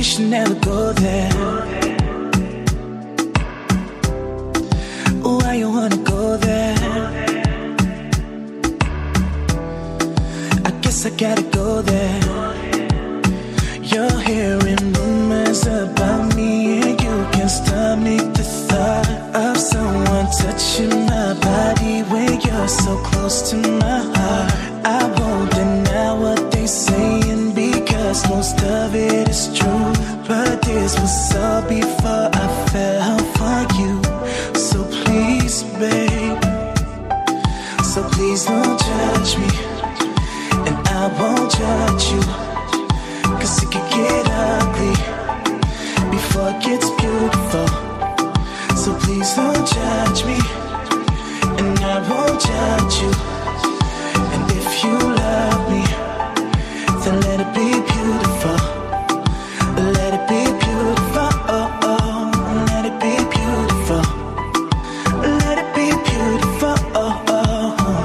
should never go there. Why you wanna go there? I guess I gotta go there. You're hearing rumors about me, and you can't stomach the thought of someone touching my body when you're so close to my heart. I won't deny what they saying because most of it is true, but this was all before I fell for you. So please, babe, so please don't judge me, and I won't judge you, 'cause it could get ugly before it gets beautiful. So please don't judge me, and I won't judge you. And if you love me, then let it be beautiful. Let it be beautiful. Oh, oh. Let it be beautiful. Let it be beautiful. Oh, oh.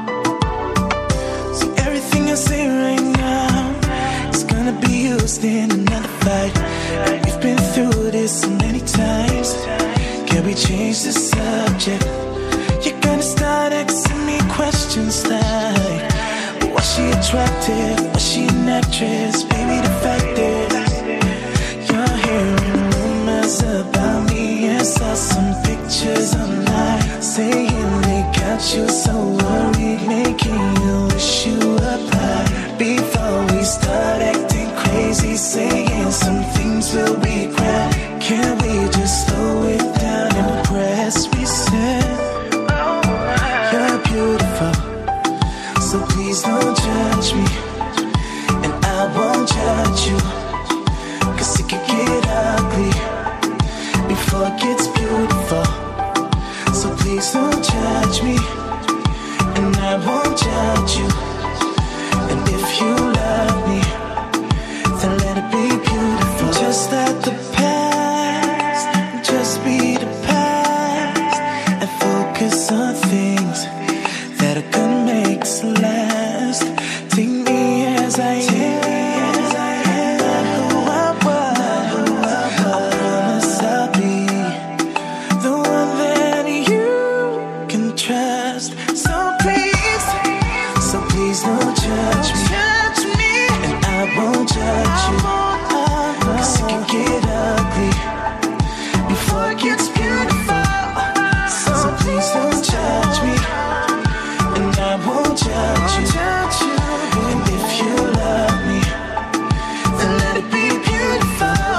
See, everything I say right now is gonna be used in another fight. We've been through this so many times. Can we change the subject? You're gonna start asking me questions like, was she attractive? Was she an actress? Baby, the fact is, you're hearing rumors about me and saw some pictures online saying they got you so worried, making you wish you applied. Before we start acting crazy, saying some things will regret, can we just slow it down and press reset? You're beautiful, so please don't judge me, and I won't judge you, 'cause it could get ugly before it gets beautiful. So please don't judge me, and I won't judge you. And if you love me, then let it be beautiful. Just let the past just be the past, and focus on things that are gonna make us last. Take me as I am, not who I was. I promise I'll be the one that you can trust. So please don't judge me, and I won't judge you, 'cause it can get ugly before it gets beautiful. So please don't judge me, and I won't judge you. And if you love me, then let it be beautiful.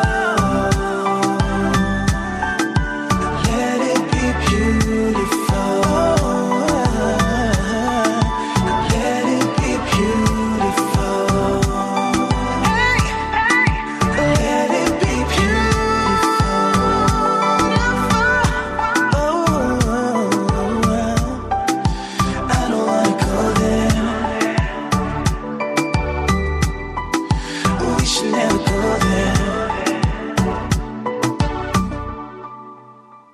Let it be beautiful. Let it be beautiful. Let it be beautiful. Oh, I don't wanna go there. We should never go there.